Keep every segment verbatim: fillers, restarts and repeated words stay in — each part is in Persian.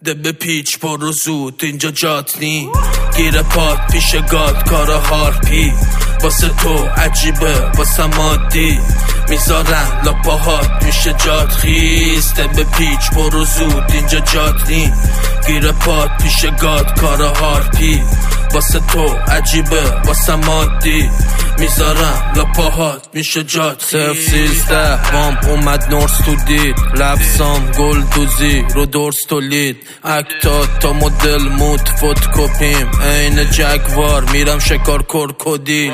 ده به پیچ برو زود اینجا جات نی، گیر پات پیش گاد کار هارپی، واسه تو عجیبه واسه مادی، میذارن لاپاهات میشه جات خیز. ده به پیچ برو زود اینجا جات نی، گیر پات پیش گاد کار هارپی، واسه تو عجیبه واسه مادی، میذارم لاپاهات میشه جات صف سیزده بام اومد نورس تو دید، لفظام گل دوزی رو درست تولید، اکتا تا مدل مود فوت کپیم، این جگوار میرم شکار کرکودیل.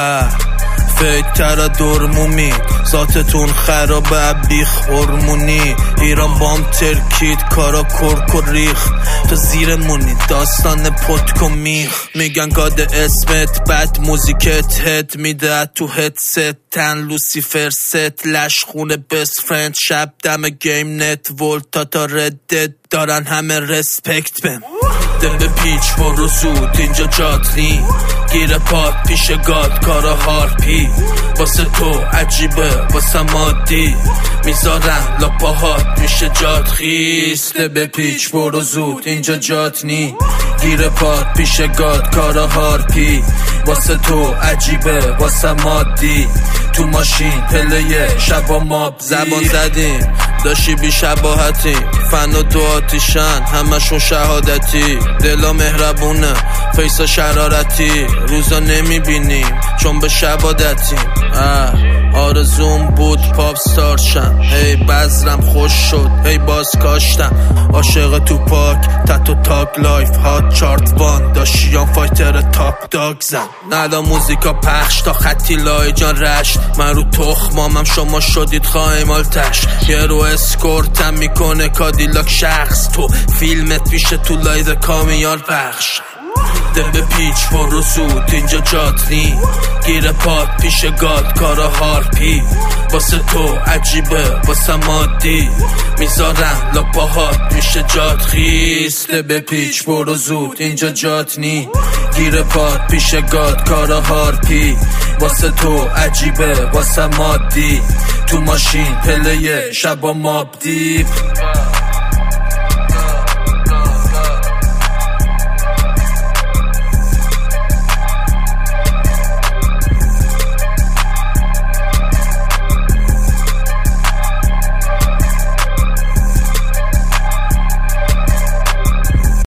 فکر تر دور مومید ذاتتون خرابه بیخ هرمونی، ایران بام ترکید کارا کرک و ریخ، تو زیر مونی داستان پتک و میخ، میگن گاد اسمت بد موزیکت هد میده تو هدست، تن لوسیفر ست لش خونه بست فرند، شب دم گیم نت ولتا تا ردد دارن همه رسپکت بم. ده به پیچ برو زود اینجا جات نی، گیر پات پیش گاد کارا هارپی، واسه تو عجیبه واسه مادی، میذارن لاپاهات میشه جات خیز. ده به پیچ برو زود اینجا جات نی، گیر پات پیش گاد کارا هارپی، واسه تو عجیبه واسه مادی، تو ماشین پلیه شبا ماب زبان زدیم داشتی بی شباهتی، فن و دو آتیشن همشون شهادتی، دلا مهربونه فیسا شرارتی، روزا نمیبینیم چون به شبادتیم. آرزوم بود پاپ ستار شم، هی بذرم خوش شد هی باز کاشتم، عاشق تو پاک تتو تاک لایف هات چارت وان داشیان فایتر تاپ داگ زن، ندا موزیکا پخش تا خطی لای جان رشت، من رو تخمامم شما شدید خواهیم آلتش، یه رو اسکورتم میکنه کادیلاک شخص، تو فیلمت پیشه تو لایو کامیال پخش. ده به پیچ برو زود اینجا جات نی، گیر پات پیش گاد کارا هارپی، واسه تو عجیبه واسه مادی، میذارن لاپاهات میشه جات خیز. ده به پیچ برو زود اینجا جات نی، گیر پات پیش گاد کارا هارپی، واسه تو عجیبه واسه مادی، تو ماشین پلیه شبا ماب دیپ.